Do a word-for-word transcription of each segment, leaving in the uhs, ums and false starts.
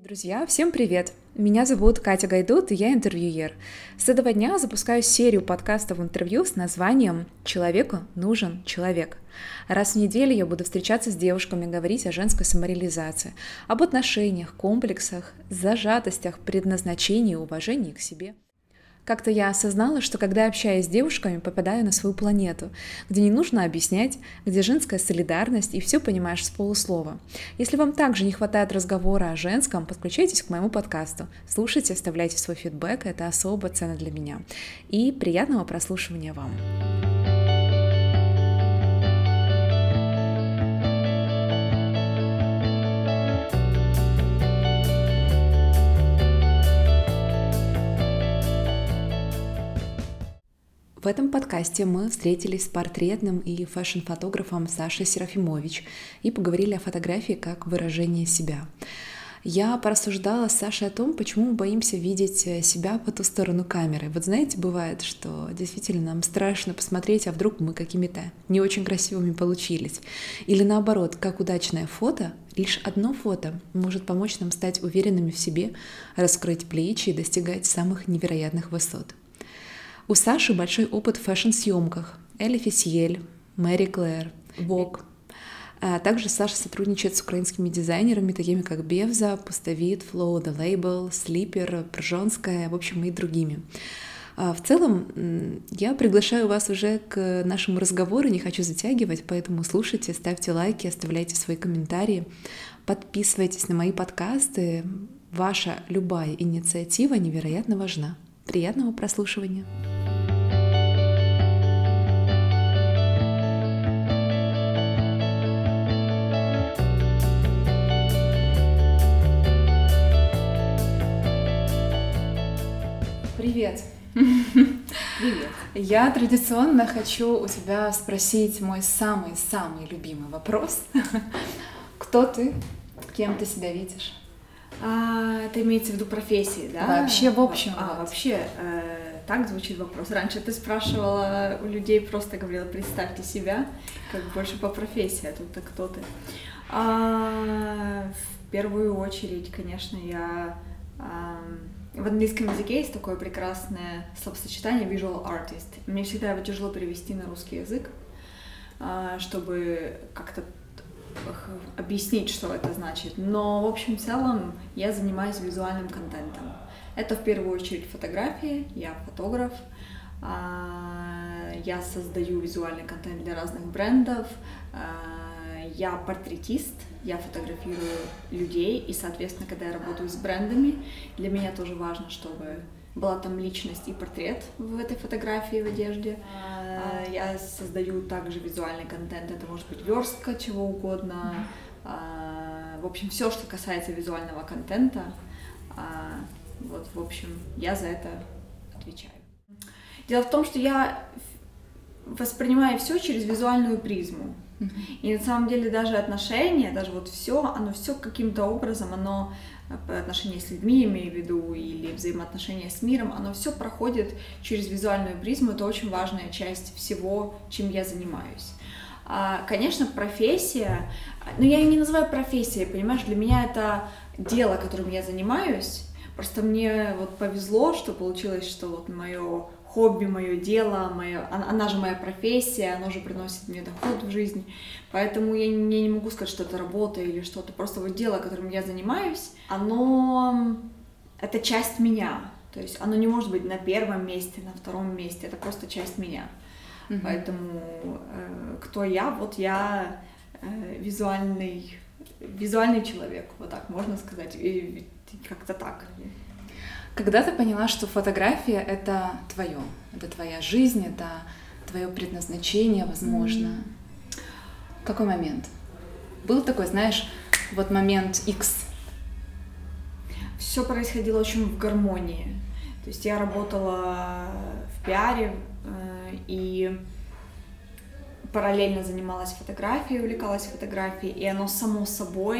Друзья, всем привет! Меня зовут Катя Гайдут, и я интервьюер. С этого дня запускаю серию подкастов интервью с названием «Человеку нужен человек». Раз в неделю я буду встречаться с девушками, говорить о женской самореализации, об отношениях, комплексах, зажатостях, предназначении и уважении к себе. Как-то я осознала, что когда общаюсь с девушками, попадаю на свою планету, где не нужно объяснять, где женская солидарность и все понимаешь с полуслова. Если вам также не хватает разговора о женском, подключайтесь к моему подкасту, слушайте, оставляйте свой фидбэк, это особо ценно для меня. И приятного прослушивания вам! В этом подкасте мы встретились с портретным и фэшн-фотографом Сашей Серафимович и поговорили о фотографии как выражение себя. Я порассуждала с Сашей о том, почему мы боимся видеть себя по ту сторону камеры. Вот знаете, бывает, что действительно нам страшно посмотреть, а вдруг мы какими-то не очень красивыми получились. Или наоборот, как удачное фото, лишь одно фото может помочь нам стать уверенными в себе, раскрыть плечи и достигать самых невероятных высот. У Саши большой опыт в фэшн-съемках. Элли Фисьель, Мэри Клэр, Vogue. А также Саша сотрудничает с украинскими дизайнерами, такими как Бевза, Пустовит, Flow The Label, Слипер, Пржонская, в общем, и другими. А в целом, я приглашаю вас уже к нашему разговору, не хочу затягивать, поэтому слушайте, ставьте лайки, оставляйте свои комментарии, подписывайтесь на мои подкасты. Ваша любая инициатива невероятно важна. Приятного прослушивания! Привет! Привет! Я традиционно хочу у тебя спросить мой самый-самый любимый вопрос. Кто ты? Кем ты себя видишь? А, это имеется в виду профессии, да? Вообще, в общем. А, вот. вообще, э, так звучит вопрос. Раньше ты спрашивала у людей, просто говорила, представьте себя, как больше по профессии, а тут-то кто ты? А, в первую очередь, конечно, я... А, в английском языке есть такое прекрасное словосочетание visual artist. Мне всегда его тяжело перевести на русский язык, чтобы как-то объяснить, что это значит. Но, в общем, в целом, я занимаюсь визуальным контентом. Это в первую очередь фотографии, я фотограф, я создаю визуальный контент для разных брендов, я портретист, я фотографирую людей, и, соответственно, когда я работаю с брендами, для меня тоже важно, чтобы была там личность и портрет в этой фотографии, в одежде. Я создаю также визуальный контент, это может быть верстка, чего угодно. В общем, все, что касается визуального контента, вот, в общем, я за это отвечаю. Дело в том, что я воспринимаю все через визуальную призму. И на самом деле даже отношения, даже вот все, оно все каким-то образом, оно отношения с людьми, имею в виду, или взаимоотношения с миром, оно все проходит через визуальную призму, это очень важная часть всего, чем я занимаюсь. Конечно, профессия, но я ее не называю профессией, понимаешь, для меня это дело, которым я занимаюсь, просто мне вот повезло, что получилось, что вот мое хобби, мое дело, моё, она же моя профессия, она же приносит мне доход в жизнь, поэтому я не, я не могу сказать, что это работа или что-то, просто вот дело, которым я занимаюсь, оно, это часть меня, то есть оно не может быть на первом месте, на втором месте, это просто часть меня, mm-hmm. поэтому э, кто я, вот я э, визуальный, визуальный человек, вот так можно сказать, и как-то так. Когда ты поняла, что фотография — это твое, это твоя жизнь, это твое предназначение, возможно? Mm. Какой момент? Был такой, знаешь, вот момент X? Все происходило очень в гармонии. То есть я работала в пиаре э, и параллельно занималась фотографией, увлекалась фотографией, и оно само собой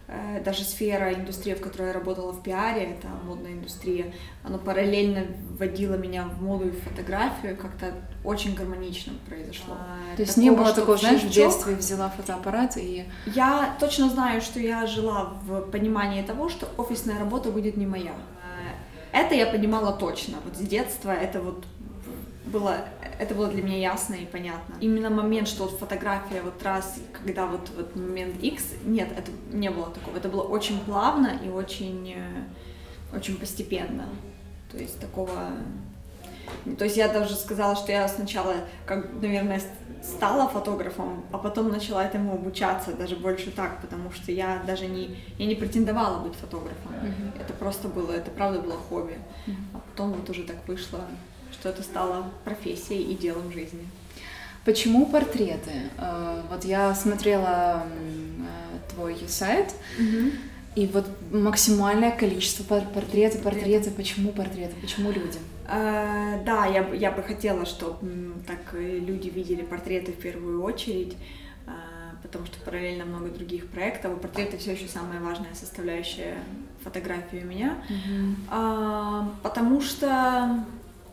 даже сфера, индустрия, в которой я работала в пиаре, это модная индустрия, она параллельно вводила меня в моду и в фотографию, как-то очень гармонично произошло. То есть такого, не было такого, знаешь, в детстве взяла фотоаппарат и... Я точно знаю, что я жила в понимании того, что офисная работа будет не моя. Это я понимала точно, вот с детства это вот было, это было для меня ясно и понятно. Именно момент, что вот фотография вот раз, когда вот, вот момент X, нет, это не было такого, это было очень плавно и очень, очень постепенно, то есть такого... То есть я даже сказала, что я сначала, как, наверное, стала фотографом, а потом начала этому обучаться, даже больше так, потому что я даже не, я не претендовала быть фотографом. Mm-hmm. Это просто было, это правда было хобби. Mm-hmm. А потом вот уже так вышло, что это стало профессией и делом жизни. Почему портреты? Вот я смотрела твой сайт, mm-hmm. и вот максимальное количество портретов, портреты. Почему портреты? Почему люди? Uh, да, я, я бы хотела, чтобы так люди видели портреты в первую очередь, uh, потому что параллельно много других проектов, и портреты все еще самая важная составляющая фотографии у меня, mm-hmm. uh, потому что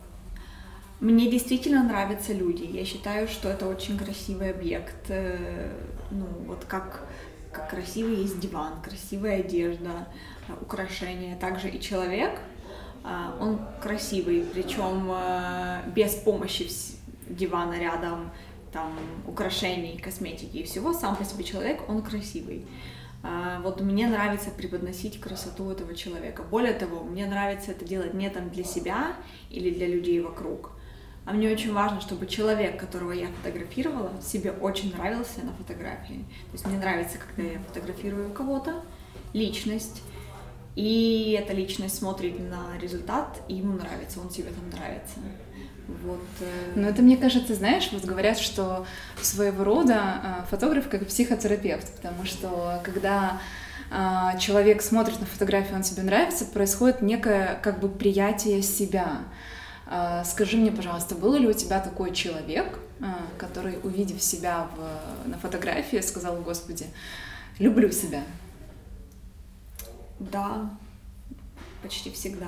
мне действительно нравятся люди. Я считаю, что это очень красивый объект, uh, ну вот как, как красивый есть диван, красивая одежда, uh, украшения, также и человек. Он красивый, причем без помощи дивана рядом, там, украшений, косметики и всего, сам по себе человек, он красивый. Вот мне нравится преподносить красоту этого человека. Более того, мне нравится это делать не там для себя или для людей вокруг, а мне очень важно, чтобы человек, которого я фотографировала, себе очень нравился на фотографии. То есть мне нравится, когда я фотографирую кого-то, личность, и эта личность смотрит на результат, и ему нравится, он себе там нравится. Вот. Но это, мне кажется, знаешь, вот говорят, что своего рода фотограф как психотерапевт, потому что когда человек смотрит на фотографию, он себе нравится, происходит некое как бы приятие себя. Скажи мне, пожалуйста, был ли у тебя такой человек, который, увидев себя в, на фотографии, сказал: «Господи, люблю себя»? Да, почти всегда.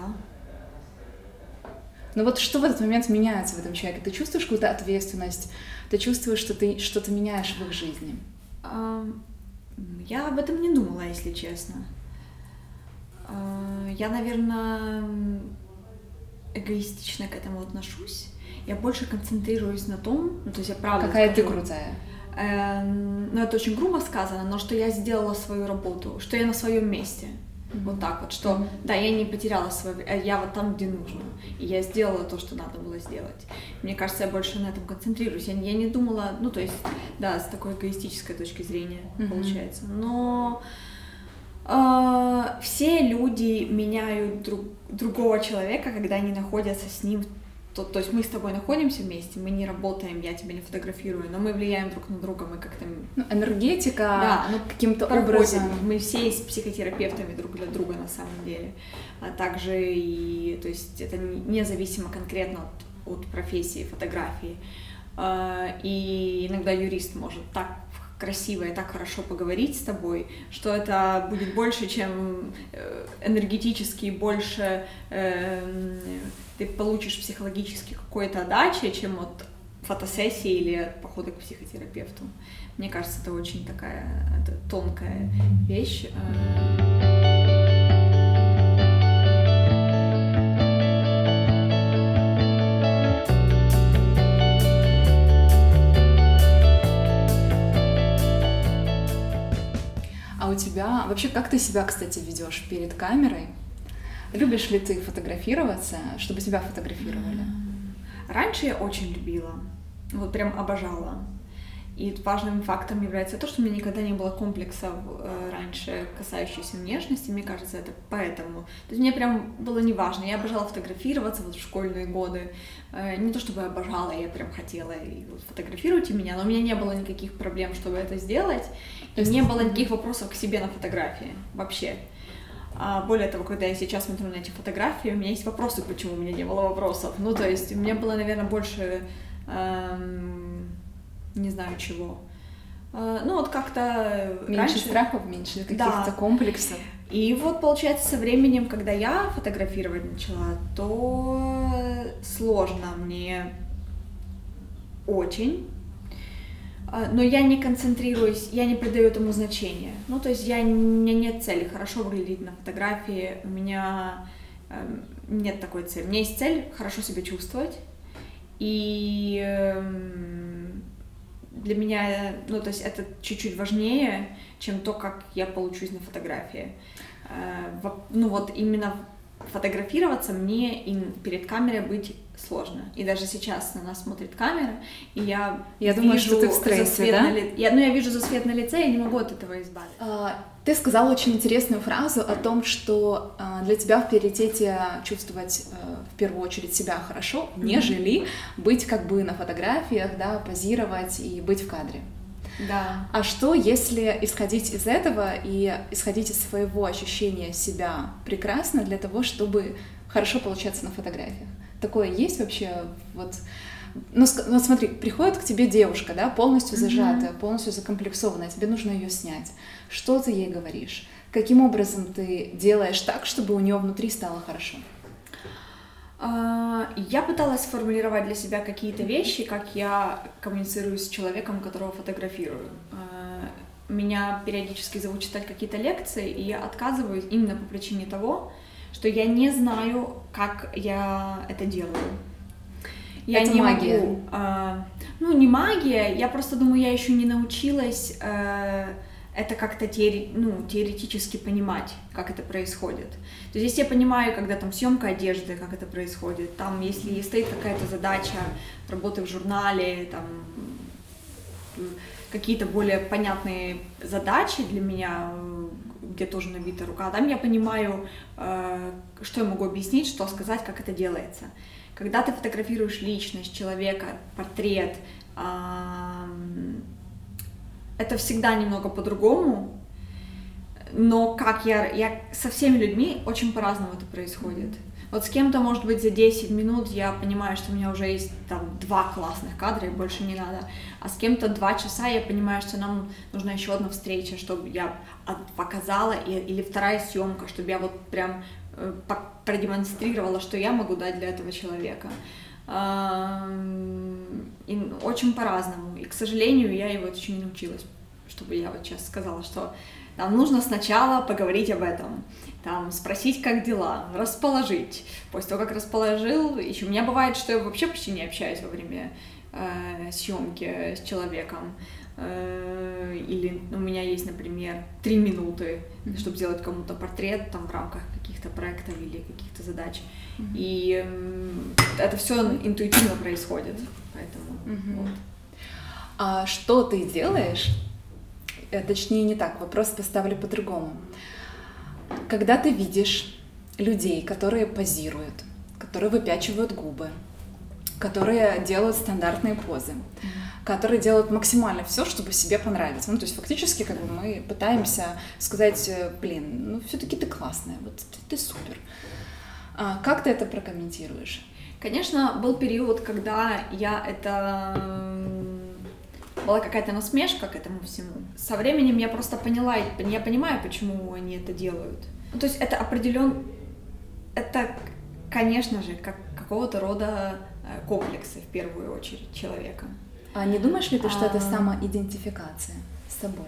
Но вот что в этот момент меняется в этом человеке? Ты чувствуешь какую-то ответственность? Ты чувствуешь, что ты что-то меняешь в их жизни? Я об этом не думала, если честно. Я, наверное, эгоистично к этому отношусь. Я больше концентрируюсь на том, ну, то есть я правда Какая скажу, ты крутая. Э, ну, это очень грубо сказано, но что я сделала свою работу, что я на своем месте. Mm-hmm. Вот так вот, что, mm-hmm. да, я не потеряла свою, я вот там, где нужно, и я сделала то, что надо было сделать. Мне кажется, я больше на этом концентрируюсь. Я, я не думала, ну, то есть, да, с такой эгоистической точки зрения mm-hmm. получается, но э, все люди меняют друг, другого человека, когда они находятся с ним. То, то есть мы с тобой находимся вместе, мы не работаем, я тебя не фотографирую, но мы влияем друг на друга, мы как-то... Ну, энергетика, да, ну, каким-то образом. Мы все с психотерапевтами друг для друга на самом деле. А также и... То есть это независимо конкретно от, от профессии фотографии. И иногда юрист может так красиво и так хорошо поговорить с тобой, что это будет больше, чем энергетически, больше... ты получишь психологически какой-то отдачи, чем от фотосессии или от похода к психотерапевту. Мне кажется, это очень такая это тонкая вещь. А у тебя... Вообще, как ты себя, кстати, ведешь перед камерой? Любишь ли ты фотографироваться, чтобы тебя фотографировали? Раньше я очень любила, вот прям обожала. И важным фактом является то, что у меня никогда не было комплексов э, раньше, касающихся внешности, мне кажется, это поэтому. То есть мне прям было неважно, я обожала фотографироваться вот в школьные годы. Э, не то чтобы я обожала, я прям хотела, и вот фотографируйте меня, но у меня не было никаких проблем, чтобы это сделать. И не было никаких вопросов к себе на фотографии вообще. А более того, когда я сейчас смотрю на эти фотографии, у меня есть вопросы, почему у меня не было вопросов. Ну, то есть у меня было, наверное, больше, эм, не знаю чего. Ну вот как-то меньше раньше... страхов, меньше каких-то да. комплексов. И вот получается со временем, когда я фотографировать начала, то сложно мне очень. Но я не концентрируюсь, я не придаю этому значения. Ну, то есть я, у меня нет цели хорошо выглядеть на фотографии, у меня э, нет такой цели. У меня есть цель хорошо себя чувствовать, и э, для меня, ну, то есть это чуть-чуть важнее, чем то, как я получусь на фотографии. Э, ну, вот именно фотографироваться мне и перед камерой быть сложно. И даже сейчас на нас смотрит камера, и я, я вижу думаю, что ты в стрессе, засвет да? на ли... я, ну, я вижу засвет на лице, я не могу от этого избавиться. А, ты сказала очень интересную фразу о том, что а, для тебя в приоритете чувствовать а, в первую очередь себя хорошо, mm-hmm. нежели быть как бы на фотографиях, да, позировать и быть в кадре. Да. А что, если исходить из этого и исходить из своего ощущения себя прекрасно для того, чтобы хорошо получаться на фотографиях? Такое есть вообще? Вот, ну, ну смотри, приходит к тебе девушка, да, полностью зажатая, mm-hmm. полностью закомплексованная, тебе нужно ее снять. Что ты ей говоришь? Каким образом ты делаешь так, чтобы у нее внутри стало хорошо? Я пыталась сформулировать для себя какие-то вещи, как я коммуницирую с человеком, которого фотографирую. Меня периодически зовут читать какие-то лекции, и я отказываюсь именно по причине того, что я не знаю, как я это делаю. Я это не магия. могу. Ну, не магия, я просто думаю, я еще не научилась это как-то теори, ну, теоретически понимать, как это происходит. То есть, если я понимаю, когда там съемка одежды, как это происходит, там, если стоит какая-то задача работы в журнале, там, какие-то более понятные задачи для меня, где тоже набита рука, там я понимаю, что я могу объяснить, что сказать, как это делается. Когда ты фотографируешь личность человека, портрет, это всегда немного по-другому, но как я, я со всеми людьми очень по-разному это происходит. Вот с кем-то, может быть, за десять минут я понимаю, что у меня уже есть там два классных кадра, и больше не надо, а с кем-то два часа я понимаю, что нам нужна еще одна встреча, чтобы я показала, или вторая съемка, чтобы я вот прям продемонстрировала, что я могу дать для этого человека. И очень по-разному. И, к сожалению, я его еще не научилась, чтобы я вот сейчас сказала, что нам нужно сначала поговорить об этом, там, спросить, как дела, расположить. После того, как расположил, еще у меня бывает, что я вообще почти не общаюсь во время э, съемки с человеком. Э, или у меня есть, например, три минуты, mm-hmm. чтобы сделать кому-то портрет там, в рамках каких-то проектов или каких-то задач. Mm-hmm. И э, это все интуитивно происходит. Поэтому, mm-hmm. вот. А что ты делаешь? Точнее, не так, вопрос поставлю по-другому. Когда ты видишь людей, которые позируют, которые выпячивают губы, которые делают стандартные позы, mm-hmm. которые делают максимально все, чтобы себе понравиться. Ну, то есть фактически как бы мы пытаемся сказать, блин, ну все-таки ты классная, вот ты, ты супер. А как ты это прокомментируешь? Конечно, был период, когда я это... была какая-то насмешка к этому всему. Со временем я просто поняла, я понимаю, почему они это делают. Ну, то есть это определен... Это, конечно же, как какого-то рода комплексы, в первую очередь, человека. А не думаешь ли ты, что а... это самоидентификация с собой?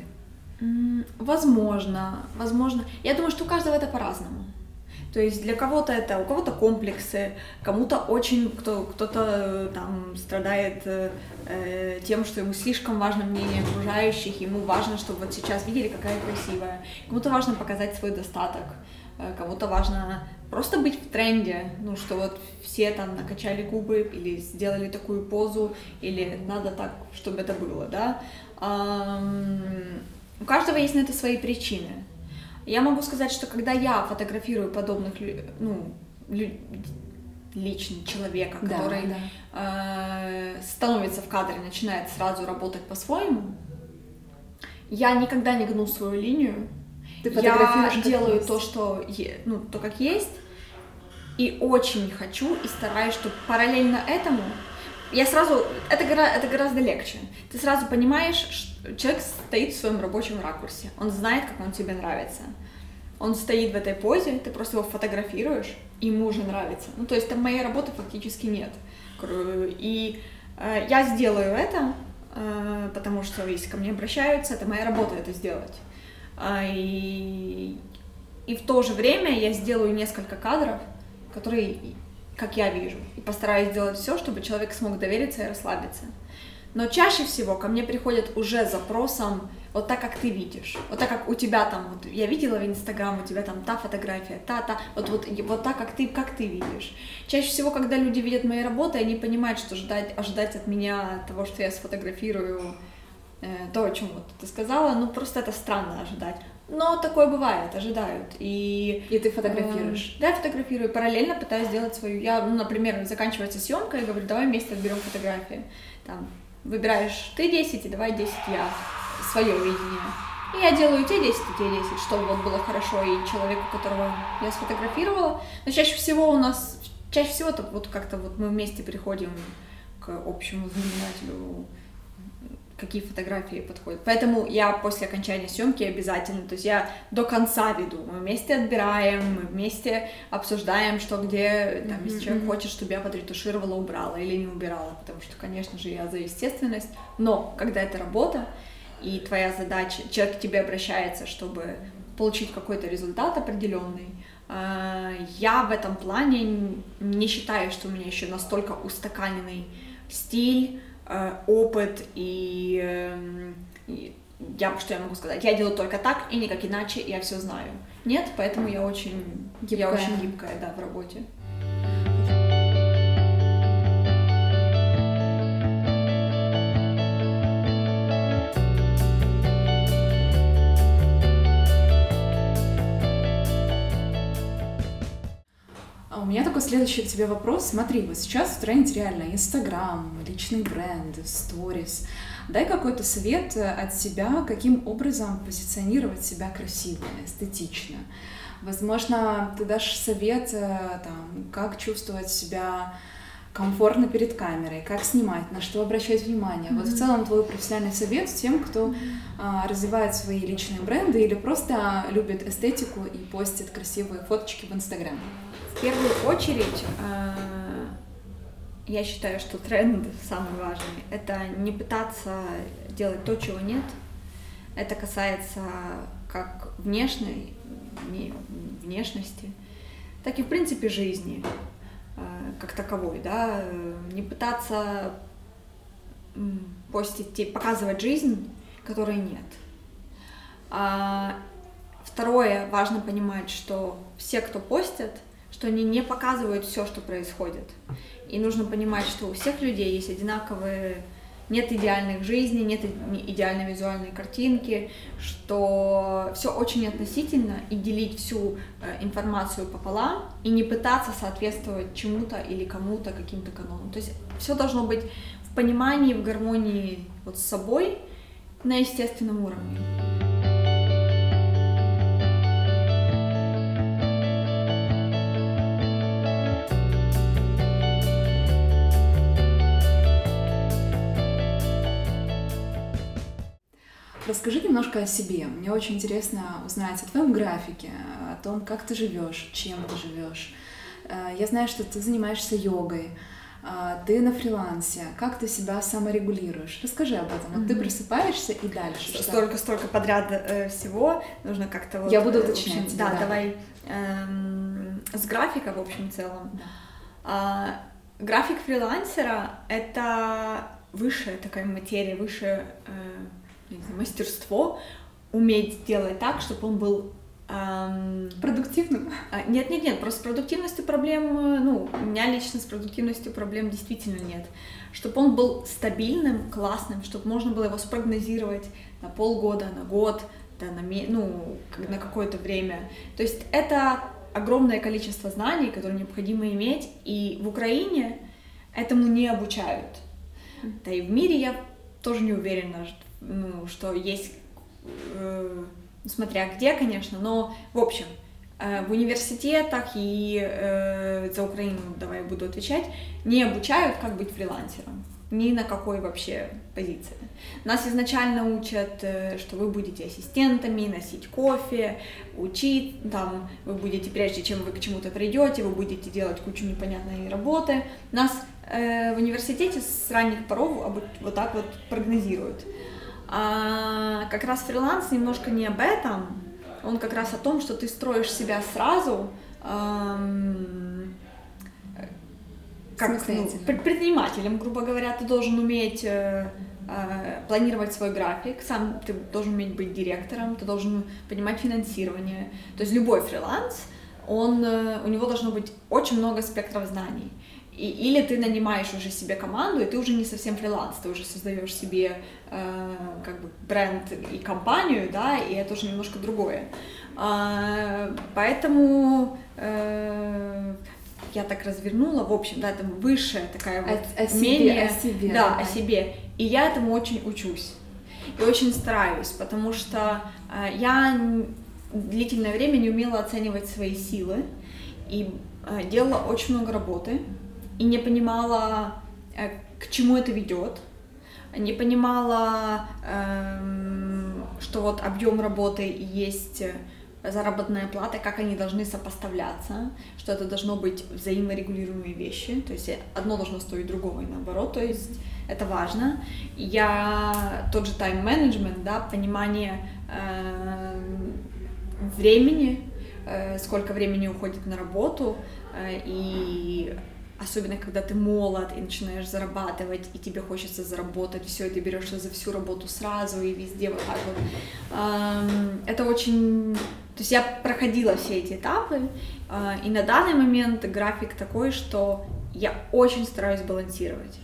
Возможно, возможно. Я думаю, что у каждого это по-разному. То есть для кого-то это, у кого-то комплексы, кому-то очень, кто, кто-то там страдает э, тем, что ему слишком важно мнение окружающих, ему важно, чтобы вот сейчас видели, какая красивая. Кому-то важно показать свой достаток, э, кому-то важно просто быть в тренде, ну, что вот все там накачали губы или сделали такую позу, или надо так, чтобы это было, да. Эм, у каждого есть на это свои причины. Я могу сказать, что когда я фотографирую подобных, ну, лично человека, да, который да. Э, становится в кадре, начинает сразу работать по-своему, я никогда не гну свою линию. Ты я делаю то, что, ну, то, как есть, и очень хочу и стараюсь, чтобы параллельно этому я сразу, это, гора, это гораздо легче. Ты сразу понимаешь, что человек стоит в своем рабочем ракурсе, он знает, как он тебе нравится. Он стоит в этой позе, ты просто его фотографируешь, и ему уже нравится. Ну, то есть там моей работы фактически нет. И э, я сделаю это, э, потому что если ко мне обращаются, это моя работа это сделать. Э, и, и в то же время я сделаю несколько кадров, которые, как я вижу, и постараюсь сделать все, чтобы человек смог довериться и расслабиться. Но чаще всего ко мне приходят уже с запросом вот так, как ты видишь, вот так, как у тебя там, вот я видела в Инстаграм, у тебя там та фотография, та-та, вот, вот, вот так, как ты, как ты видишь. Чаще всего, когда люди видят мои работы, они понимают, что ждать, ожидать от меня того, что я сфотографирую э, то, о чем вот ты сказала, ну просто это странно ожидать. Но такое бывает, ожидают. И, и ты фотографируешь? Э, да, я фотографирую, параллельно пытаюсь сделать свою. Я, ну, например, заканчивается съемка, и говорю, давай вместе отберем фотографии. Там, выбираешь ты десять, и давай десять я, свое видение. И я делаю те десять, и те десять, чтобы вот было хорошо и человеку, которого я сфотографировала. Но чаще всего у нас, чаще всего -то вот как-то вот мы вместе приходим к общему знаменателю, какие фотографии подходят. Поэтому я после окончания съемки обязательно, то есть я до конца веду, мы вместе отбираем, мы вместе обсуждаем, что где, там, если mm-hmm. человек хочет, чтобы я подретушировала, убрала или не убирала, потому что, конечно же, я за естественность, но когда это работа, и твоя задача, человек к тебе обращается, чтобы получить какой-то результат определенный, я в этом плане не считаю, что у меня еще настолько устаканенный стиль, опыт и, и я, что я могу сказать, я делаю только так и никак иначе, я все знаю. Нет, поэтому я очень гибкая, я очень гибкая, да, в работе. У меня такой следующий к тебе вопрос. Смотри, вот сейчас трендит реально Инстаграм, личный бренд, сторис. Дай какой-то совет от себя, каким образом позиционировать себя красиво, эстетично. Возможно, ты дашь совет, там, как чувствовать себя комфортно перед камерой, как снимать, на что обращать внимание. Mm-hmm. Вот в целом твой профессиональный совет тем, кто mm-hmm. а, развивает свои личные бренды или просто любит эстетику и постит красивые фоточки в Инстаграм. В первую очередь, э, я считаю, что тренд самый важный. Это не пытаться делать то, чего нет. Это касается как внешней, не, внешности, так и, в принципе, жизни э, как таковой. Да? Не пытаться постить, показывать жизнь, которой нет. А, второе, важно понимать, что все, кто постят, что они не показывают все, что происходит. И нужно понимать, что у всех людей есть одинаковые, нет идеальных жизней, нет идеальной визуальной картинки, что все очень относительно, и делить всю э, информацию пополам, и не пытаться соответствовать чему-то или кому-то, каким-то канонам. То есть все должно быть в понимании, в гармонии вот с собой на естественном уровне. Расскажи немножко о себе. Мне очень интересно узнать о твоем графике, о том, как ты живешь, чем ты живешь. Я знаю, что ты занимаешься йогой, ты на фрилансе. Как ты себя саморегулируешь? Расскажи об этом. Вот mm-hmm. ты просыпаешься и дальше. Столько-столько подряд э, всего. Нужно как-то вот... Я буду уточнять. Общем, да, да, давай эм, с графика в общем целом. Да. А, график фрилансера — это высшая такая материя, высшее э, мастерство уметь делать так, чтобы он был эм... продуктивным. Нет, нет, нет, просто с продуктивностью проблем, ну, у меня лично с продуктивностью проблем действительно нет. Чтобы он был стабильным, классным, чтобы можно было его спрогнозировать на полгода, на год, да, на, ну, на какое-то время. То есть это огромное количество знаний, которые необходимо иметь, и в Украине этому не обучают. Да и в мире я тоже не уверена, ну, что есть, э, смотря где, конечно, но, в общем, В университетах и э, за Украину, давай я буду отвечать, не обучают, как быть фрилансером. Ни на какой вообще позиции. Нас изначально учат, что вы будете ассистентами, носить кофе, учить, там, вы будете, прежде чем вы к чему-то придете, вы будете делать кучу непонятной работы. Нас э, в университете с ранних поров вот так вот прогнозируют. А как раз фриланс немножко не об этом, он как раз о том, что ты строишь себя сразу, эм, как ну, предпринимателем, грубо говоря, ты должен уметь э, э, планировать свой график, сам ты должен уметь быть директором, ты должен понимать финансирование. То есть любой фриланс, он, э, у него должно быть очень много спектров знаний. И, или ты нанимаешь уже себе команду, и ты уже не совсем фриланс, ты уже создаешь себе э, как бы бренд и компанию, да, и это уже немножко другое. А, поэтому э, я так развернула, в общем, да, это высшая такая вот о, о умение, себе, о себе, да, да. о себе. И я этому очень учусь и очень стараюсь, потому что э, я длительное время не умела оценивать свои силы и э, делала очень много работы. И не понимала, к чему это ведет, не понимала, что вот объем работы и есть заработная плата, как они должны сопоставляться, что это должно быть взаиморегулируемые вещи, то есть одно должно стоить другого и наоборот, то есть это важно. Я тот же тайм-менеджмент, да, понимание времени, сколько времени уходит на работу, и особенно, когда ты молод и начинаешь зарабатывать, и тебе хочется заработать все, и ты берешься за всю работу сразу, и везде вот так вот. Это очень... То есть я проходила все эти этапы, и на данный момент график такой, что я очень стараюсь балансировать.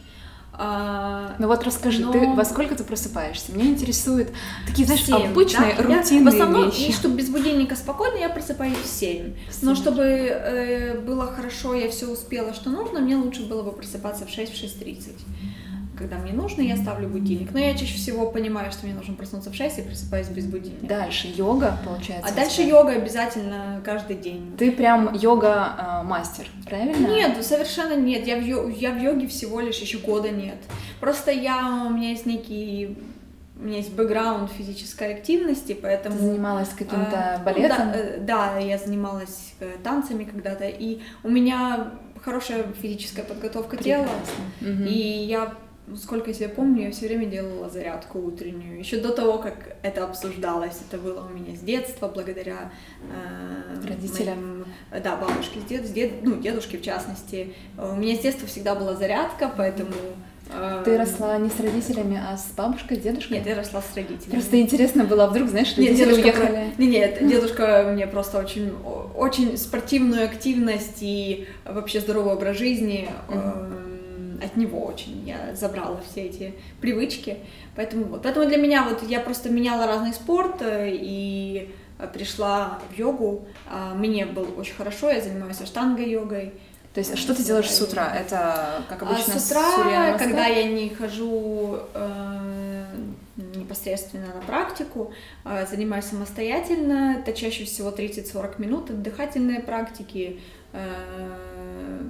Ну вот расскажи, Но... ты во сколько ты просыпаешься? Меня интересуют такие, знаешь, семь, обычные, да? рутинные я, в основном, вещи. И чтобы без будильника спокойно, я просыпаюсь в семь. Но чтобы э, было хорошо, я все успела, что нужно, мне лучше было бы просыпаться в шесть, в шесть тридцать. Когда мне нужно, я ставлю будильник. Но я чаще всего понимаю, что мне нужно проснуться в шесть и просыпаюсь без будильника. Дальше йога, получается. А дальше йога обязательно каждый день. Ты прям йога-мастер, правильно? Нет, совершенно нет. Я в, йо... я в йоге всего лишь еще года нет. Просто я, у меня есть некий... У меня есть бэкграунд физической активности, поэтому... Ты занималась каким-то а, балетом? Ну, да, да, я занималась танцами когда-то, и у меня хорошая физическая подготовка тела, угу. и я, сколько я себя помню, я все время делала зарядку утреннюю, еще до того, как это обсуждалось, это было у меня с детства, благодаря э, родителям, моим, да, бабушке, с дед, с дед, ну, дедушке в частности. У меня с детства всегда была зарядка, поэтому... Ты росла не с родителями, а с бабушкой, с дедушкой? Нет, я росла с родителями. Просто интересно было, вдруг, знаешь, родители нет, уехали. Про... Нет, дедушка мне просто очень, очень спортивную активность и вообще здоровый образ жизни mm-hmm. э, от него очень я забрала все эти привычки. Поэтому вот, поэтому для меня вот я просто меняла разный спорт и пришла в йогу. Мне было очень хорошо, я занимаюсь аштанга-йогой. То есть, а что ты делаешь с утра? Это, как обычно, а с утра, сурья, когда я не хожу э, непосредственно на практику, э, занимаюсь самостоятельно, это чаще всего тридцать-сорок минут, это дыхательные практики, э,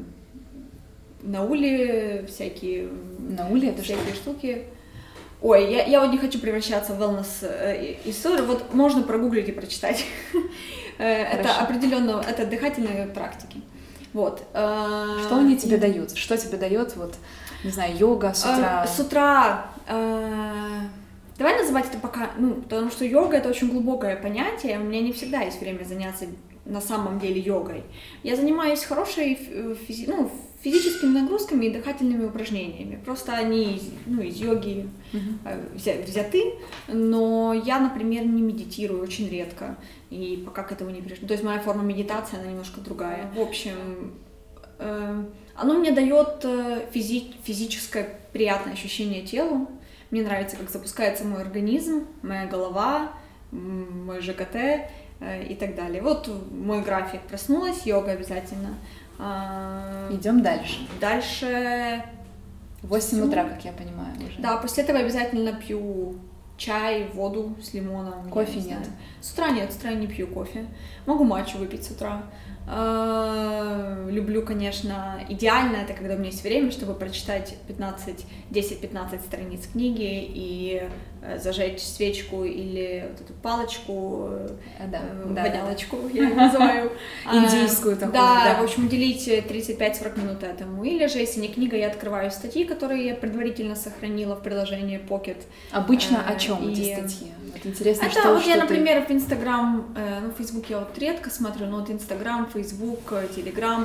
наули, всякие, наули, это всякие что? штуки. Ой, я, я вот не хочу превращаться в wellness-историю, вот можно прогуглить и прочитать. Это определенно, это дыхательные практики. Вот. Что они тебе дают? Что тебе дает, вот, не знаю, йога с утра? С утра... Давай называть это пока... Ну, потому что йога — это очень глубокое понятие, у меня не всегда есть время заняться на самом деле йогой. Я занимаюсь хорошей физи... ну, физическими нагрузками и дыхательными упражнениями. Просто они из, ну, из йоги uh-huh. взяты, но я, например, не медитирую очень редко, и пока к этому не пришла. То есть моя форма медитации, она немножко другая. В общем, э, оно мне дает физи- физическое приятное ощущение телу. Мне нравится, как запускается мой организм, моя голова, мой ЖКТ э, и так далее. Вот мой график. Проснулась, йога обязательно. Идем дальше. Дальше... В восемь утра, как я понимаю, уже. Да, после этого обязательно пью чай, воду с лимоном. Кофе не нет? С утра нет, с утра я не пью кофе. Могу матчу выпить с утра. Люблю, конечно, идеально это, когда у меня есть время, чтобы прочитать пятнадцать, десять-пятнадцать страниц книги и зажечь свечку или вот эту палочку, да, вонялочку, да, я ее называю. Индийскую такую. Да, в общем, уделить тридцать пять-сорок минут этому. Или же, если не книга, я открываю статьи, которые я предварительно сохранила в приложении Pocket. Обычно о чем эти статьи? Вот интересно, это что, вот что я, ты... например, в Инстаграм, ну, в Фейсбук я вот редко смотрю, но вот Инстаграм, Фейсбук, Телеграм,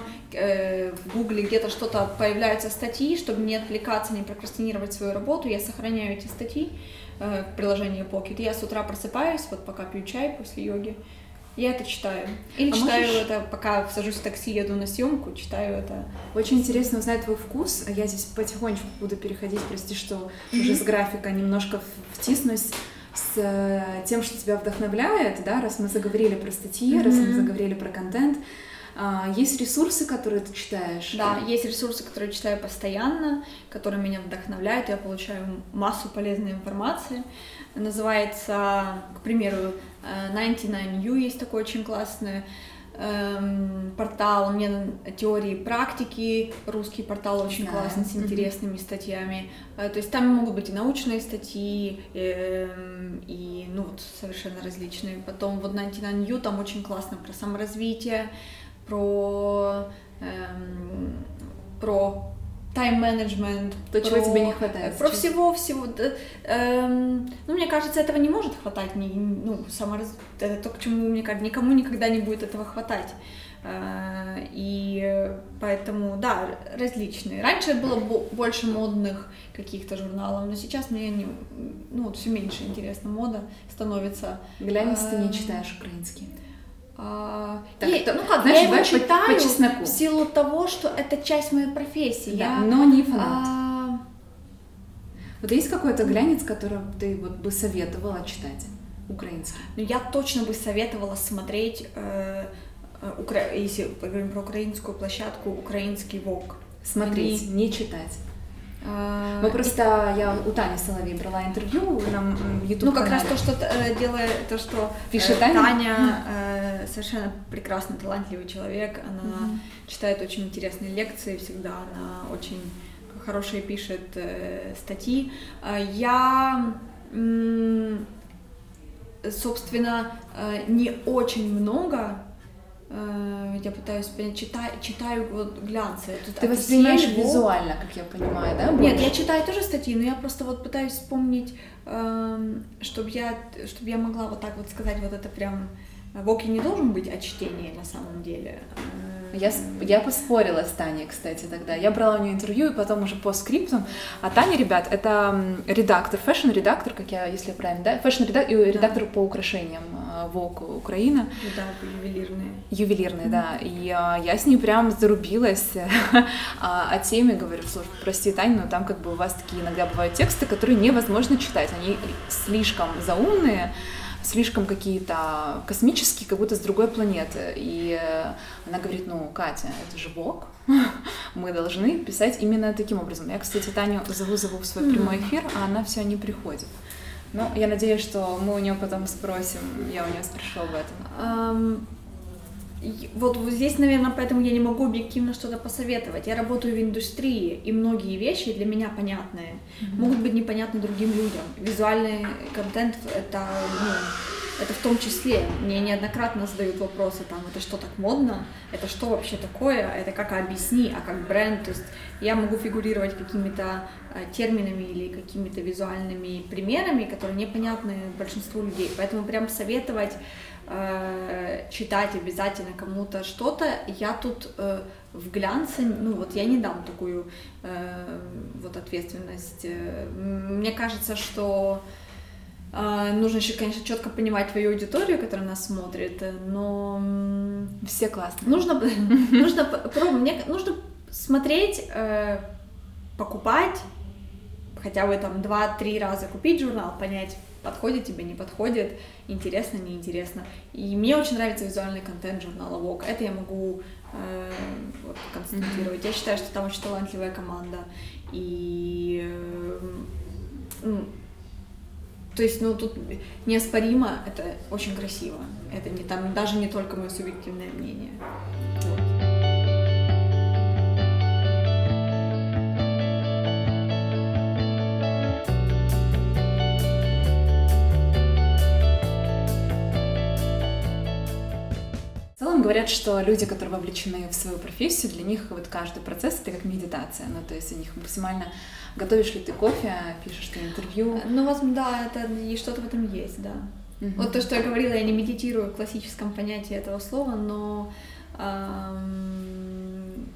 в Гугле где-то что-то появляются статьи, чтобы не отвлекаться, не прокрастинировать свою работу, я сохраняю эти статьи в приложении Pocket. Я с утра просыпаюсь, вот пока пью чай после йоги, я это читаю. Или а читаю можешь... это, пока сажусь в такси, еду на съемку, читаю это. Очень интересно узнать твой вкус. Я здесь потихонечку буду переходить, прости, что mm-hmm. уже с графика немножко втиснусь с тем, что тебя вдохновляет, да, раз мы заговорили про статьи, mm-hmm. раз мы заговорили про контент. Есть ресурсы, которые ты читаешь? Да, есть ресурсы, которые я читаю постоянно, которые меня вдохновляют, я получаю массу полезной информации. Называется, к примеру, девяносто девять ю, есть такой очень классный эм, портал, мне теории и практики, русский портал очень да. классный, с интересными mm-hmm. статьями. То есть там могут быть и научные статьи, и, и ну, вот, совершенно различные. Потом вот девяносто девять ю, там очень классно про саморазвитие, про, эм, про тайм-менеджмент. То, про, чего тебе не хватает? Про всего-всего. Эм, ну, мне кажется, этого не может хватать. Не, ну, самораз... Это то, к чему, мне кажется, никому никогда не будет этого хватать. Э, и поэтому, да, различные. Раньше было больше модных каких-то журналов, но сейчас мне не, ну, вот все меньше интересно. Мода становится... Глянец ты не читаешь украинский? А, так, и, это, ну как, знаешь, я его читаю по чесноку. в силу того, что это часть моей профессии. Да, я, но не фанат. А... Вот есть какой-то глянец, который ты вот бы советовала читать украинский? Ну, я точно бы советовала смотреть, э, укра... если поговорим про украинскую площадку, украинский Vogue. Смотреть, Они... не читать. Мы просто, я у Тани Соловей брала интервью на YouTube-канале. Ну, как раз то, что э, делает, то, что пишет э, Таня, Таня э, совершенно прекрасный, талантливый человек, она mm-hmm. читает очень интересные лекции всегда, она очень хорошие пишет э, статьи. Я, э, собственно, э, не очень много я пытаюсь понять, читаю, читаю вот глянцы. Тут ты воспринимаешь визуально, как я понимаю, да? Больше? Нет, я читаю тоже статьи, но я просто вот пытаюсь вспомнить, чтобы я, чтобы я могла вот так вот сказать, вот это прям... Воки не должен быть о чтении на самом деле. Я, я поспорила с Таней, кстати, тогда. Я брала у нее интервью, и потом уже по скриптам. А Таня, ребят, это редактор, фэшн-редактор, как я, если я правильно, да? Фэшн-редактор и редактор да. по украшениям Vogue Украина. Да, ювелирные. Ювелирные, mm-hmm. да. И а, я с ней прям зарубилась а, о теме, говорю, слушай, прости, Таня, но там как бы у вас такие иногда бывают тексты, которые невозможно читать. Они слишком заумные, слишком какие-то космические, как будто с другой планеты. И она говорит, ну, Катя, это же Vogue, мы должны писать именно таким образом. Я, кстати, Таню зову-зову в свой прямой эфир, а она все не приходит. Ну, я надеюсь, что мы у нее потом спросим, я у нее спрошу об этом. Um... Вот здесь, наверное, поэтому я не могу объективно что-то посоветовать. Я работаю в индустрии, и многие вещи для меня понятные mm-hmm. могут быть непонятны другим людям. Визуальный контент — это, ну, это в том числе. Мне неоднократно задают вопросы, там, это что, так модно? Это что вообще такое? Это как объясни, а как бренд? То есть я могу фигурировать какими-то терминами или какими-то визуальными примерами, которые непонятны большинству людей. Поэтому прям советовать читать обязательно кому-то что-то, я тут э, в глянце, ну вот я не дам такую э, вот ответственность. Мне кажется, что э, нужно еще, конечно, четко понимать твою аудиторию, которая нас смотрит, но все классные. Нужно, нужно пробовать, мне нужно смотреть, э, покупать, хотя бы там два-три раза купить журнал, понять, подходит тебе, не подходит, интересно, неинтересно. И мне очень нравится визуальный контент журнала Vogue. Это я могу э, вот, констатировать. Mm-hmm. Я считаю, что там очень талантливая команда. И э, То есть, ну, тут неоспоримо, это очень красиво. Это не там даже не только мое субъективное мнение. Вот. В целом говорят, что люди, которые вовлечены в свою профессию, для них вот каждый процесс — это как медитация. Ну, то есть у них максимально... Готовишь ли ты кофе, пишешь ты интервью? Ну, вот, да, это и что-то в этом есть, да. Uh-huh. Вот то, что я говорила, я не медитирую в классическом понятии этого слова, но... Эм,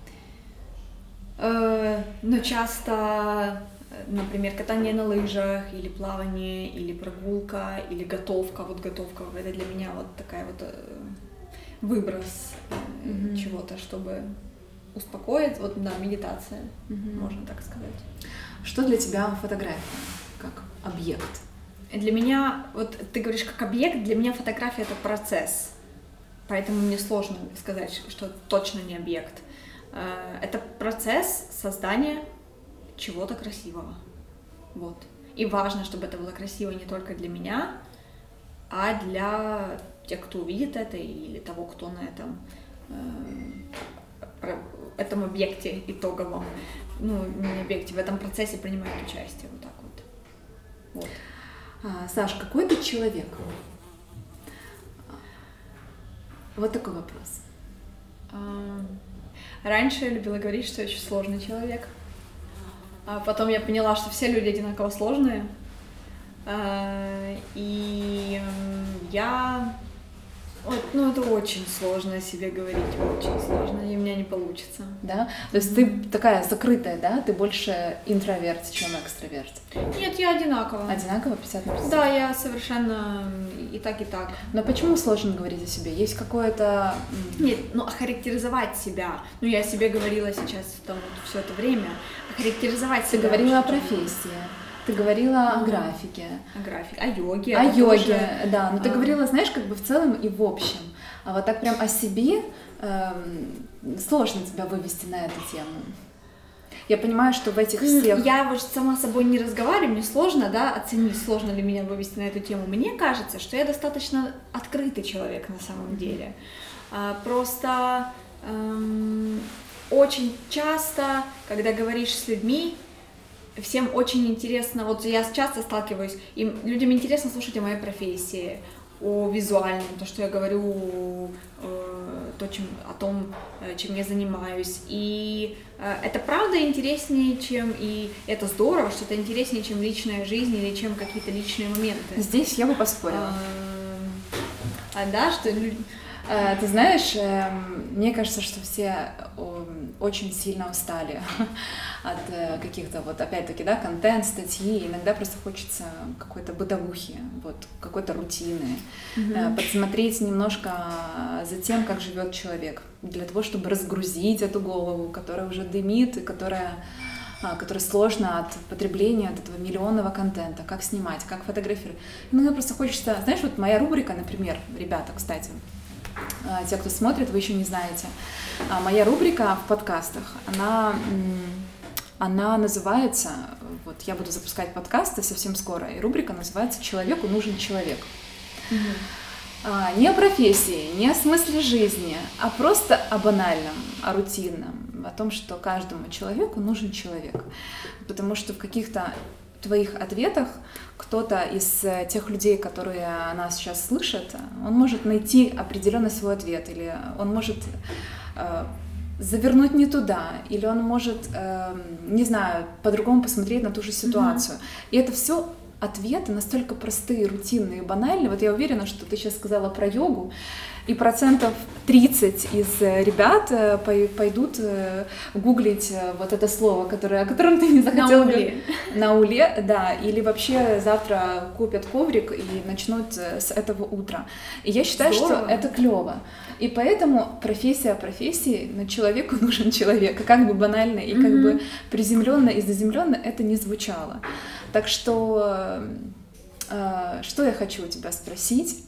э, но часто... Например, катание на лыжах, или плавание, или прогулка, или готовка. Вот готовка — это для меня вот такая вот э, выброс э, mm-hmm. чего-то, чтобы успокоить. Вот, да, медитация, mm-hmm. можно так сказать. Что для тебя фотография как объект? Для меня, вот ты говоришь как объект, для меня фотография — это процесс. Поэтому мне сложно сказать, что точно не объект. Э, это процесс создания чего-то красивого. Вот. И важно, чтобы это было красиво не только для меня, а для тех, кто увидит это, или того, кто на этом, э, этом объекте итоговом, ну, не объекте, в этом процессе принимает участие. Вот так вот. Вот. А, Саш, какой ты человек? Вот такой вопрос. А, раньше я любила говорить, что я очень сложный человек. А потом я поняла, что все люди одинаково сложные. И я... Вот, ну, это очень сложно о себе говорить, очень сложно, и у меня не получится. Да? То есть ты такая закрытая, да? Ты больше интроверт, чем экстраверт? Нет, я одинаково. Одинаково, пятьдесят на пятьдесят? Да, я совершенно и так, и так. Но почему сложно говорить о себе? Есть какое-то... Нет, ну, охарактеризовать себя. Ну, я о себе говорила сейчас там вот все это время. Охарактеризовать себя. Ты говорила о профессии. Ты говорила mm-hmm. о графике. О графике, о йоге. О йоге, тоже... да. Но ты а... говорила, знаешь, как бы в целом и в общем. А вот так прям о себе эм, сложно тебя вывести на эту тему. Я понимаю, что в этих всех... Я вот сама с собой не разговариваю, мне сложно, да, оценить, сложно ли меня вывести на эту тему. Мне кажется, что я достаточно открытый человек на самом деле. А, просто эм, очень часто, когда говоришь с людьми, всем очень интересно, вот я часто сталкиваюсь, им, людям интересно слушать о моей профессии, о визуальном, то, что я говорю, э, то, чем, о том, чем я занимаюсь. И э, это правда интереснее, чем, и это здорово, что это интереснее, чем личная жизнь или чем какие-то личные моменты. Здесь я бы поспорила. А, а да, что... Ты знаешь, мне кажется, что все очень сильно устали от каких-то, вот опять-таки, да, контент, статьи. Иногда просто хочется какой-то бытовухи, вот, какой-то рутины, mm-hmm. подсмотреть немножко за тем, как живет человек, для того, чтобы разгрузить эту голову, которая уже дымит и которая... который сложно от потребления от этого миллионного контента, как снимать, как фотографировать. Иногда просто хочется, знаешь, вот моя рубрика, например, ребята, кстати, те, кто смотрит, вы еще не знаете, моя рубрика в подкастах, она, она называется, вот я буду запускать подкасты совсем скоро, и рубрика называется «Человеку нужен человек». Mm-hmm. Не о профессии, не о смысле жизни, а просто о банальном, о рутинном, о том, что каждому человеку нужен человек. Потому что в каких-то твоих ответах кто-то из тех людей, которые нас сейчас слышат, он может найти определенный свой ответ, или он может э, завернуть не туда, или он может, э, не знаю, по-другому посмотреть на ту же ситуацию. Mm-hmm. И это все ответы настолько простые, рутинные, банальные. Вот я уверена, что ты сейчас сказала про йогу, и процентов тридцать из ребят пойдут гуглить вот это слово, которое, о котором ты не захотела говорить. На уле, да, или вообще завтра купят коврик и начнут с этого утра. И я считаю, Здорово. Что это клево. И поэтому профессия профессии, но человеку нужен человек. Как бы банально и как mm-hmm. бы приземленно и заземленно это не звучало. Так что, что я хочу у тебя спросить?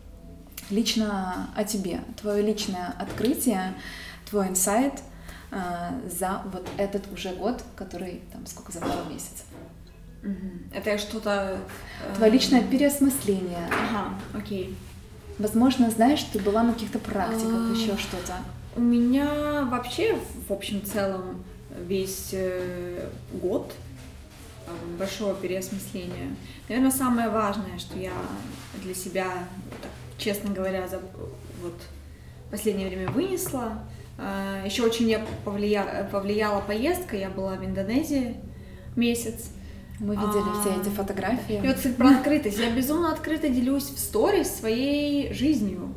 Лично о тебе, твое личное открытие, твой инсайт э, за вот этот уже год, который там сколько за пару месяцев. Это что-то... Твое личное переосмысление. Ага, окей. Возможно, знаешь, ты была на каких-то практиках, а... еще что-то. У меня вообще, в общем целом, весь э, год большого переосмысления. Наверное, самое важное, что я для себя, так, честно говоря, за вот последнее время вынесла. Еще очень мне повлия... повлияла поездка. Я была в Индонезии месяц. Мы видели а... все эти фотографии. И вот, кстати, про открытость. Я безумно открыто делюсь в сторис своей жизнью.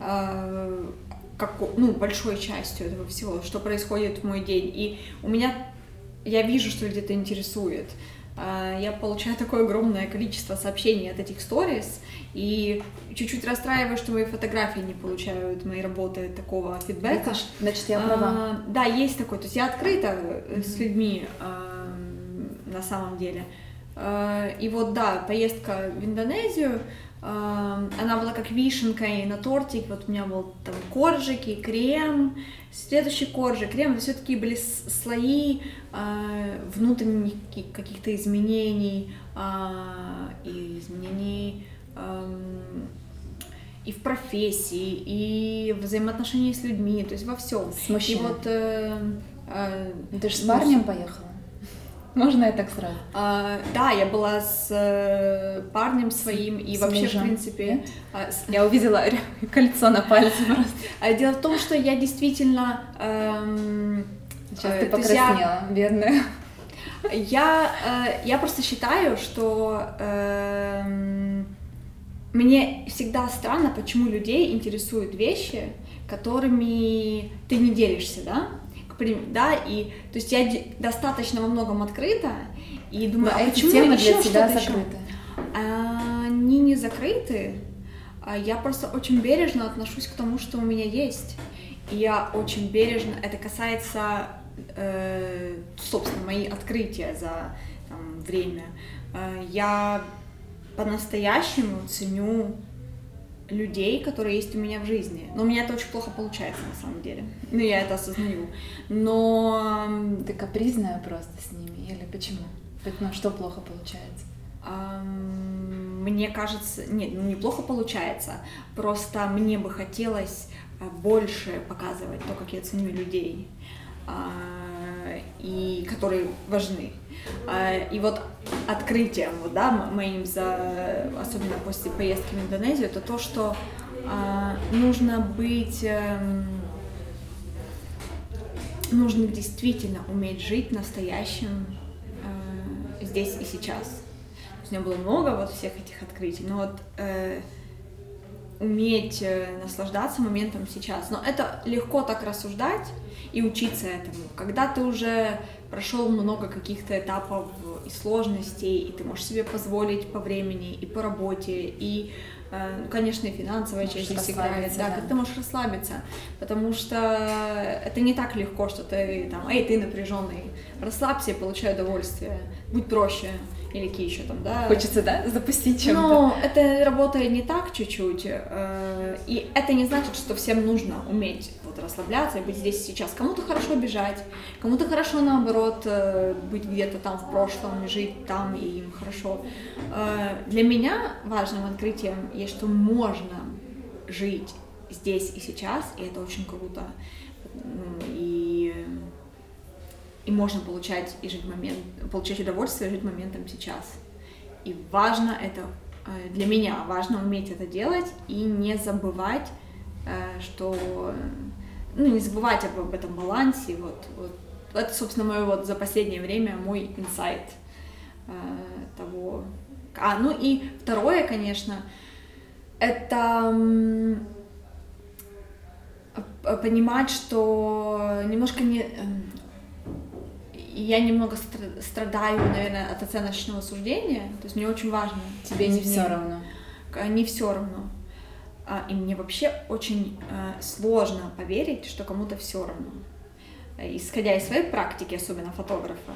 Как, ну, большой частью этого всего, что происходит в мой день. И у меня, я вижу, что людей это интересует. Я получаю такое огромное количество сообщений от этих сторис, и чуть-чуть расстраиваюсь, что мои фотографии не получают, мои работы такого фидбэка. Значит, я права. А, да, есть такой. То есть я открыта mm-hmm. с людьми а, на самом деле. А, и вот, да, поездка в Индонезию, а, она была как вишенкой на тортик. Вот у меня был там коржик и крем, следующий коржик, крем. Это все такие были слои а, внутренних каких-то изменений, а, и изменений а, и в профессии, и в взаимоотношении с людьми, то есть во всем. И вот, э, э, ты же с парнем поехала? Можно я так сразу? А, да, я была с э, парнем своим, и с вообще, мужем. В принципе... А, с... Я увидела кольцо на пальце просто. Дело в том, что я действительно... Эм, Сейчас э, ты покраснела, я, бедная. Я, э, я просто считаю, что э, мне всегда странно, почему людей интересуют вещи, которыми ты не делишься, да? Да, и то есть я достаточно во многом открыта и думаю, но а эти почему темы еще для тебя что-то закрыты? А, они не закрыты, а я просто очень бережно отношусь к тому, что у меня есть, и я очень бережно, это касается, э, собственно, мои открытия за там, время, э, я по-настоящему ценю людей, которые есть у меня в жизни. Но у меня это очень плохо получается, на самом деле. Ну, я это осознаю. Но... Ты капризная просто с ними? Или почему? Ну, что плохо получается? Мне кажется... Нет, неплохо получается. Просто мне бы хотелось больше показывать то, как я ценю людей, и которые важны. И вот открытием, вот, да, моим, за, особенно после поездки в Индонезию, это то, что а, нужно быть, а, нужно действительно уметь жить настоящим а, здесь и сейчас. То есть у меня было много вот всех этих открытий, но вот а, уметь наслаждаться моментом сейчас. Но это легко так рассуждать и учиться этому. Когда ты уже прошел много каких-то этапов и сложностей, и ты можешь себе позволить по времени, и по работе, и, конечно, и финансовая часть здесь играет, да, как ты можешь расслабиться, потому что это не так легко, что ты там, эй, ты напряженный, расслабься и получай удовольствие, будь проще. Или какие еще там, да? Хочется, да, запустить чем-то. Но это работает не так чуть-чуть, и это не значит, что всем нужно уметь вот расслабляться и быть здесь и сейчас. Кому-то хорошо бежать, кому-то хорошо, наоборот, быть где-то там в прошлом, жить там, и им хорошо. Для меня важным открытием есть, что можно жить здесь и сейчас, и это очень круто. И... И можно получать и жить момент, получать удовольствие и жить моментом сейчас. И важно это, для меня важно уметь это делать и не забывать, что, ну, не забывать об, об этом балансе. Вот, вот. Это, собственно, мой вот за последнее время мой инсайт того. А, ну и второе, конечно, это понимать, что немножко не... Я немного страдаю, наверное, от оценочного суждения, то есть мне очень важно. Тебе не все равно? Не все равно. И мне вообще очень сложно поверить, что кому-то все равно. Исходя из своей практики, особенно фотографа,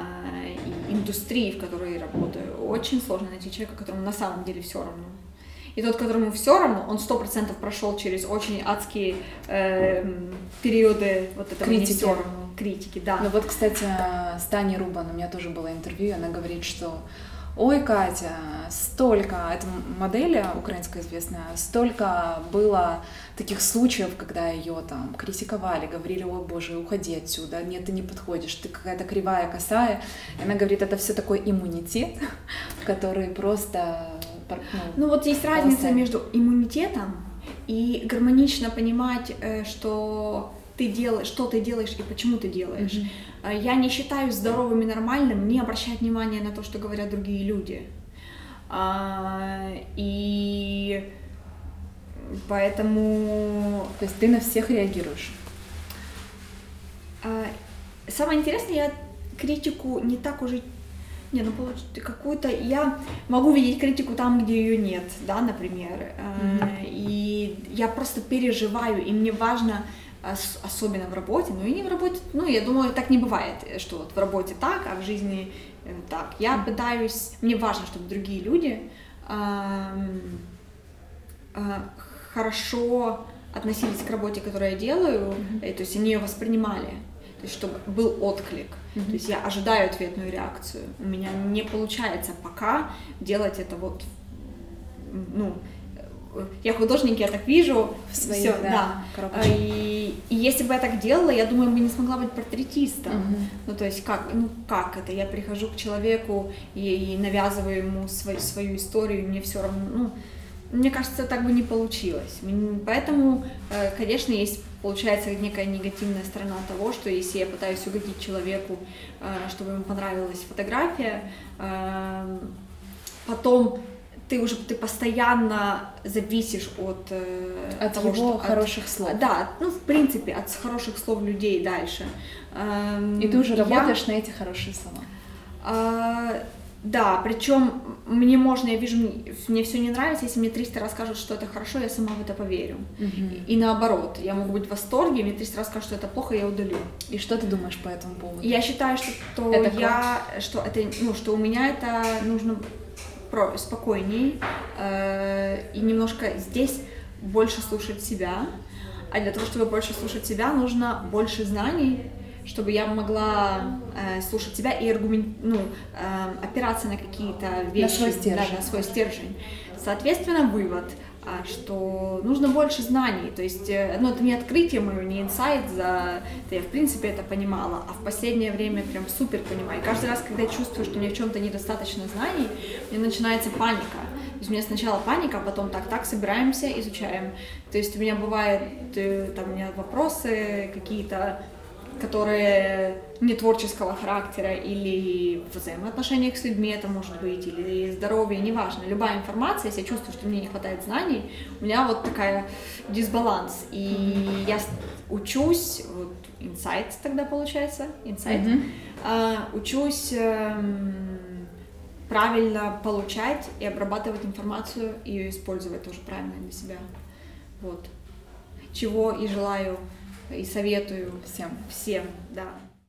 и индустрии, в которой я работаю, очень сложно найти человека, которому на самом деле все равно. И тот, которому все равно, он сто процентов прошел через очень адские э, периоды вот этого критики. Не все равно, критики, да. Ну вот, кстати, с Таней Рубан, у меня тоже было интервью, и она говорит, что ой, Катя, столько, это модель украинская известная, столько было таких случаев, когда ее там критиковали, говорили, ой, боже, уходи отсюда, нет, ты не подходишь, ты какая-то кривая, косая. И она говорит, это все такой иммунитет, который просто... Ну, ну вот есть разница между иммунитетом и гармонично понимать, что ты делаешь, что ты делаешь и почему ты делаешь. Mm-hmm. Я не считаю здоровым и нормальным не обращать внимания на то, что говорят другие люди. И поэтому... То есть ты на всех реагируешь? Самое интересное, я критику не так уже... Не, ну какую-то... Я могу видеть критику там, где ее нет, да, например. Mm-hmm. И я просто переживаю, и мне важно... особенно в работе, ну и не в работе, ну я думаю, так не бывает, что вот в работе так, а в жизни так. Я пытаюсь, мне важно, чтобы другие люди э, э, хорошо относились к работе, которую я делаю, mm-hmm. то есть они ее воспринимали, то есть чтобы был отклик, mm-hmm. то есть я ожидаю ответную реакцию. У меня не получается пока делать это вот, ну, я художник, я так вижу, своих, всё, да, да. И, и если бы я так делала, я думаю, бы не смогла быть портретистом. Uh-huh. Ну, то есть, как, ну, как это? Я прихожу к человеку и, и навязываю ему свой, свою историю, и мне все равно, ну, мне кажется, так бы не получилось. Поэтому, конечно, есть, получается, некая негативная сторона того, что если я пытаюсь угодить человеку, чтобы ему понравилась фотография, потом ты уже ты постоянно зависишь от, от того, его что, хороших от, слов. Да, ну в принципе от хороших слов людей дальше. И ты уже я, работаешь на эти хорошие слова. А, да, причем мне можно, я вижу, мне все не нравится, если мне триста раз скажут, что это хорошо, я сама в это поверю. Uh-huh. И наоборот, я могу быть в восторге, мне триста раз скажут, что это плохо, я удалю. И что ты думаешь по этому поводу? Я считаю, что, что это я, что это, ну, что у меня это нужно спокойней э, и немножко здесь больше слушать себя, а для того, чтобы больше слушать себя, нужно больше знаний, чтобы я могла э, слушать себя и аргумент, ну, э, опираться на какие-то вещи, на свой стержень. Да, на свой стержень. Соответственно, вывод, что нужно больше знаний, то есть, ну, это не открытие мое, не инсайт, за... я в принципе это понимала, а в последнее время прям супер понимаю. И каждый раз, когда я чувствую, что мне в чем-то недостаточно знаний, мне начинается паника. То есть у меня сначала паника, а потом так, так, собираемся, изучаем. То есть у меня бывает, там, у меня вопросы какие-то, которые не творческого характера, или в взаимоотношениях с людьми это может быть, или здоровье, неважно, любая информация, если я чувствую, что мне не хватает знаний, у меня вот такая дисбаланс, и я учусь, вот инсайт тогда получается, инсайт, mm-hmm. uh, учусь uh, правильно получать и обрабатывать информацию, и ее использовать тоже правильно для себя, вот, чего и желаю и советую всем, всем, да.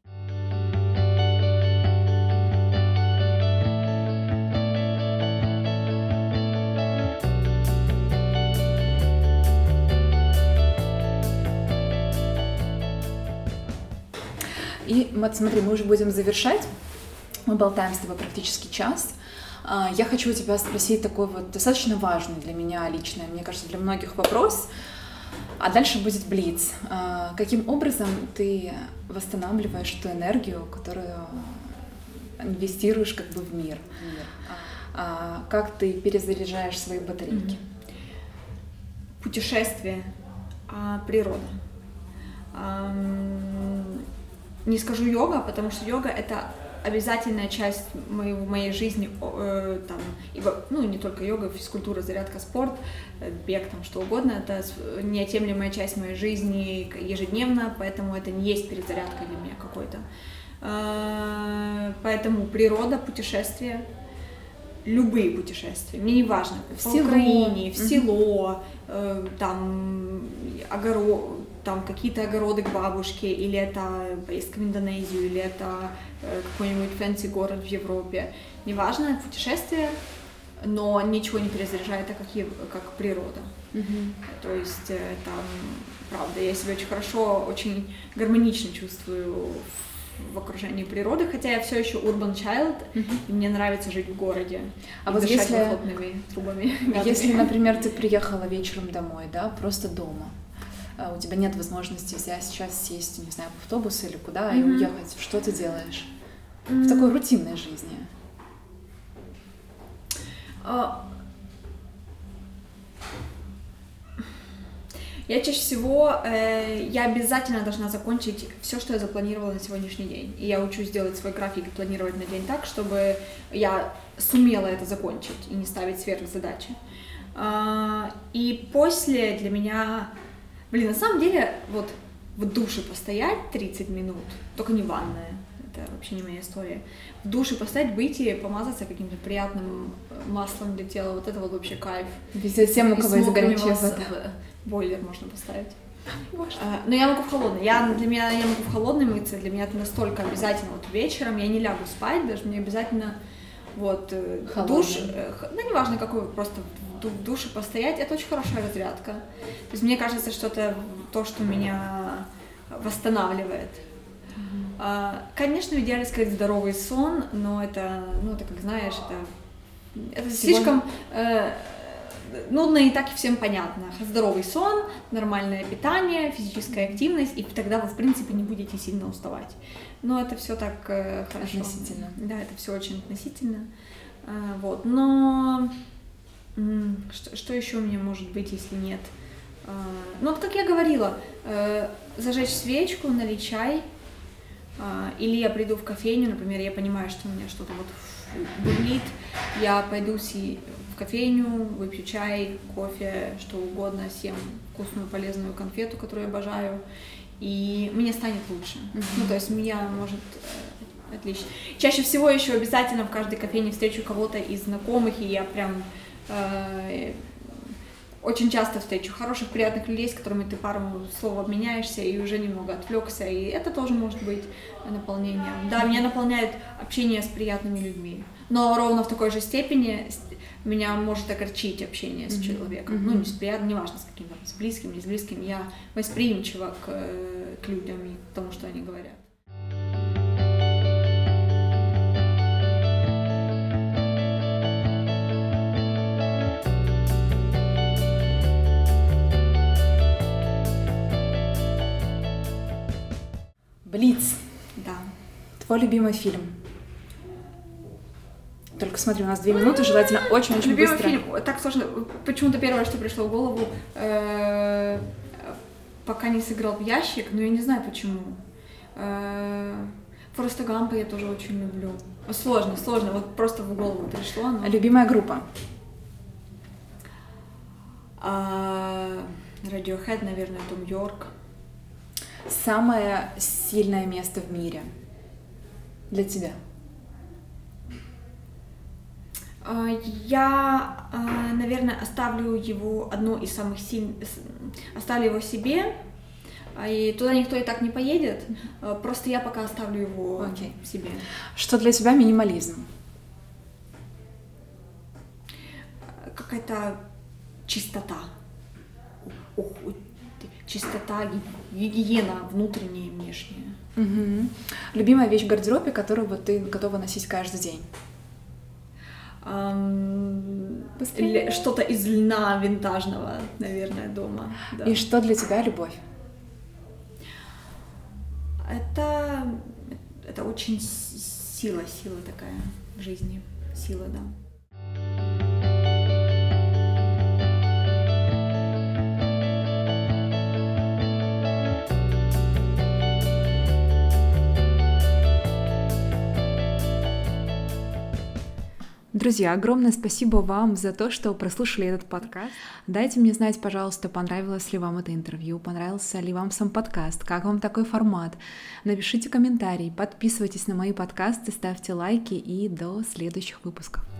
И вот смотри, мы уже будем завершать. Мы болтаем с тобой практически час. Я хочу у тебя спросить такой вот достаточно важный для меня лично, мне кажется, для многих вопрос. А дальше будет блиц. Каким образом ты восстанавливаешь ту энергию, которую инвестируешь как бы в мир? Как ты перезаряжаешь свои батарейки? Путешествие, природа. Не скажу йога, потому что йога — это обязательная часть моей, моей жизни, э, там, ибо, ну, не только йога, физкультура, зарядка, спорт, бег, там, что угодно, это неотъемлемая часть моей жизни ежедневно, поэтому это не есть перезарядка для меня какой-то. Э, поэтому природа, путешествия, любые путешествия, мне не важно, в по Украине, в село, э, там, огород, там какие-то огороды к бабушке, или это поездка в Индонезию, или это э, какой-нибудь фэнси город в Европе. Неважно, путешествие, но ничего не перезаряжает, так как, я, как природа. Mm-hmm. То есть там, правда, я себя очень хорошо, очень гармонично чувствую в окружении природы, хотя я все еще urban child, mm-hmm. и мне нравится жить в городе, а и вот дышать если... выхлопными трубами. Если, например, ты приехала вечером домой, да, просто дома, у тебя нет возможности взять сейчас сесть, не знаю, в автобус или куда mm-hmm. и уехать, что ты делаешь mm-hmm. в такой рутинной жизни? Uh... Я чаще всего, э, я обязательно должна закончить все, что я запланировала на сегодняшний день. И я учусь делать свой график и планировать на день так, чтобы я сумела это закончить и не ставить сверхзадачи. Э, и после для меня, блин, на самом деле, вот в душе постоять тридцать минут, только не ванная, это вообще не моя история. В душе постоять, выйти, помазаться каким-то приятным маслом для тела, вот это вот вообще кайф. Везде всем, у кого есть горячая вода. Бойлер можно поставить. А, но я могу в холодный. Я, для меня, я могу в холодный мыться, для меня это настолько обязательно. Вот вечером я не лягу спать, даже мне обязательно вот холодный. Душ, ну неважно какой, просто в душе постоять, это очень хорошая разрядка. То есть мне кажется, что это то, что меня восстанавливает. Mm-hmm. А, конечно, в идеале сказать здоровый сон, но это, ну это как знаешь, это, это слишком... Э, нудно и так и всем понятно. Здоровый сон, нормальное питание, физическая активность, и тогда вы, в принципе, не будете сильно уставать. Но это все так э, хорошо. Относительно. Да, это все очень относительно. А, вот. Но м- что, что еще у меня может быть, если нет? А, ну, вот как я говорила, э, зажечь свечку, налить чай, а, или я приду в кофейню, например, я понимаю, что у меня что-то вот бурлит, я пойду си- в кофейню, выпью чай, кофе, что угодно, съем вкусную, полезную конфету, которую я обожаю, и мне станет лучше. Mm-hmm. Ну, то есть меня может э, отлично. Чаще всего еще обязательно в каждой кофейне встречу кого-то из знакомых, и я прям э, очень часто встречу хороших, приятных людей, с которыми ты пару слов обменяешься и уже немного отвлекся, и это тоже может быть наполнением. Да, меня наполняет общение с приятными людьми, но ровно в такой же степени меня может огорчить общение с человеком. Mm-hmm. Ну, не с приятным, неважно, с каким-то, с близким, не с близким. Я восприимчива к, к людям и к тому, что они говорят. Блиц. Да. Твой любимый фильм? Только смотри, у нас две минуты, желательно очень-очень Любимый быстро. Фильм, так сложно. Почему-то первое, что пришло в голову, э, пока не сыграл в ящик, но я не знаю почему. Э, Форреста Гампа я тоже очень люблю. Сложно, сложно, вот просто в голову пришло. Но... Любимая группа? Radiohead, наверное, Том Йорк. Самое сильное место в мире для тебя? Я, наверное, оставлю его одно из самых сильных, оставлю его себе, и туда никто и так не поедет, просто я пока оставлю его okay. себе. Что для тебя минимализм? Какая-то чистота, чистота, гигиена внутренняя и внешняя. Угу. Любимая вещь в гардеробе, которую вот ты готова носить каждый день? Быстрее. Что-то из льна винтажного, наверное, дома. Да. И что для тебя любовь? Это, это очень сила, сила такая в жизни, сила, да. Друзья, огромное спасибо вам за то, что прослушали этот подкаст. Дайте мне знать, пожалуйста, понравилось ли вам это интервью, понравился ли вам сам подкаст, как вам такой формат. Напишите комментарий, подписывайтесь на мои подкасты, ставьте лайки и до следующих выпусков.